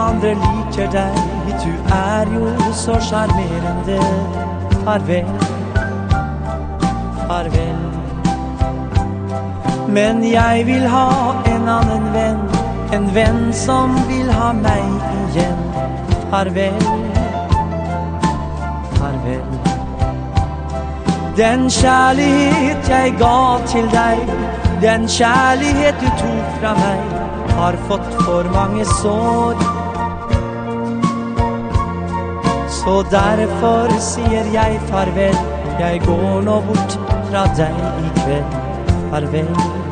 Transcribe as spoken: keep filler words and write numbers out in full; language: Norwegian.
andre liker deg, du er jo så charmerende. Farvel, farvel. Men jeg vil ha en annen venn, en venn som vil ha meg igjen. Farvel, farvel. Den kjærlighet jeg ga til deg, den kjærlighet du tok fra meg, har fått for mange sår. Så derfor sier jeg farvel, jeg går nå bort fra deg i kveld. Farvel.